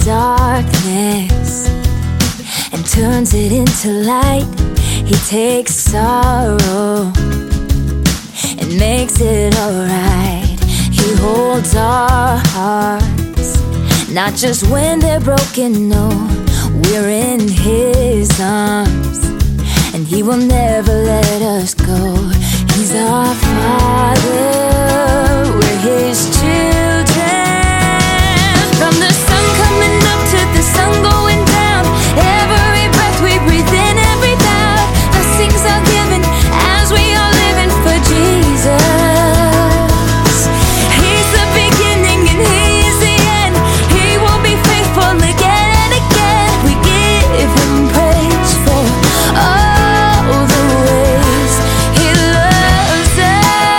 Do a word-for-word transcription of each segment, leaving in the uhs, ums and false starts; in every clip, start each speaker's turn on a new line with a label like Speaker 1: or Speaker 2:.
Speaker 1: darkness and turns it into light. He takes sorrow and makes it alright. He holds our hearts, not just when they're broken, no. We're in His arms, and He will never let us go. He's our Father, we're His children. From the sun coming up to the sun going down, every breath we breathe in, every bout, blessings are given as we are living for Jesus. He's the beginning and He is the end. He will be faithful again and again. We give Him praise for all the ways He loves us.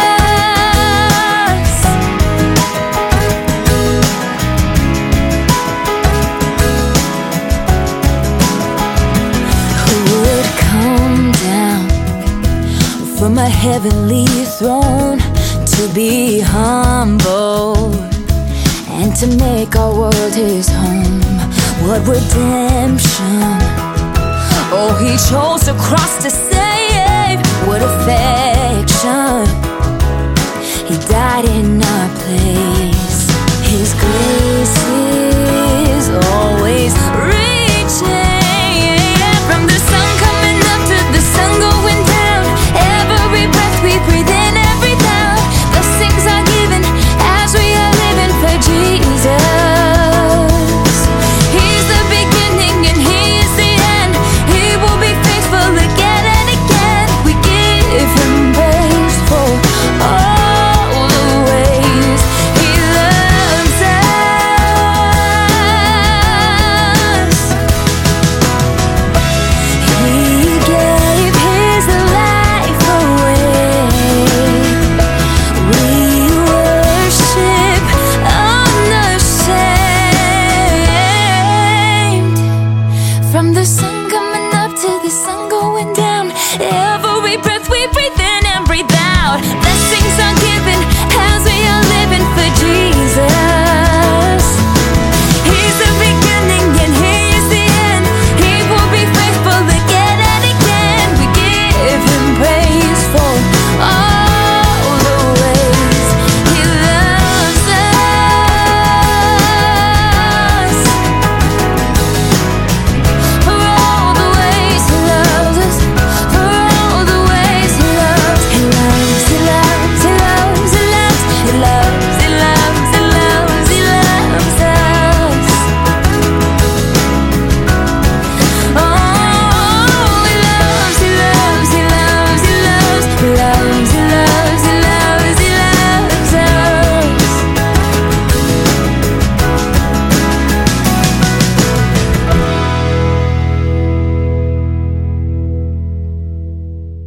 Speaker 1: Who would come down from a heavenly throne to be humble and to make our world His home? What redemption! Oh, He chose the cross to